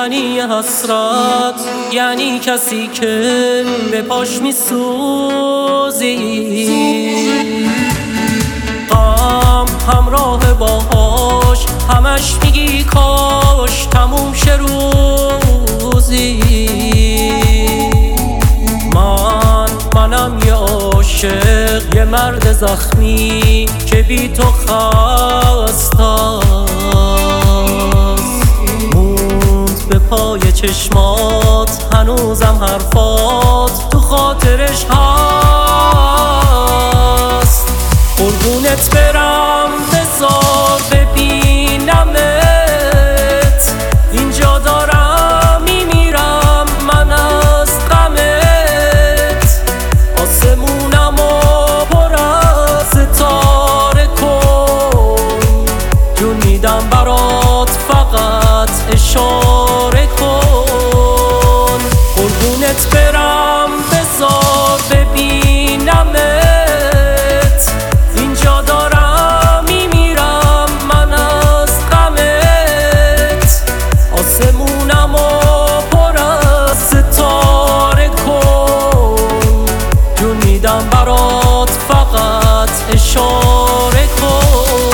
یعنی حسرت، یعنی کسی که به پاش میسوزی. غم همراه باهاش همش میگی کاش تموم شه روزی. منم یه عاشق، یه مرد زخمی که بی تو خستست. موند به پای چشمات، هنوزم حرفات تو خاطرش هست. قربونت برم بذار ببینمت، اینجا دارم میمیرم من از غمت. آسمونمو پر از ستاره کن، جون میدم برات فقط اشاره کن. قربونت برم بذار ببینمت، اینجا دارم میمیرم من از غمت. آسمونمو پر از ستاره کن، جون میدم برات فقط اشاره کن.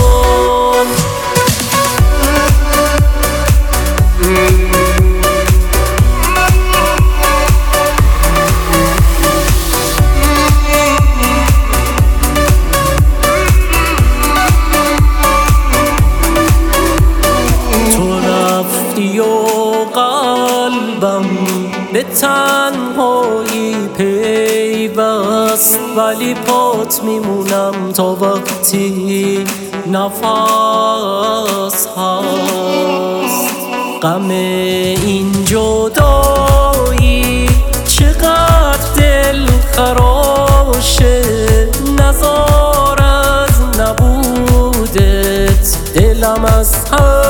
قلبم به تنهایی پیوست، ولی پات میمونم تا وقتی نفس هست. غم این جدایی چقدر دل خراشه، نزار از نبودت دلم از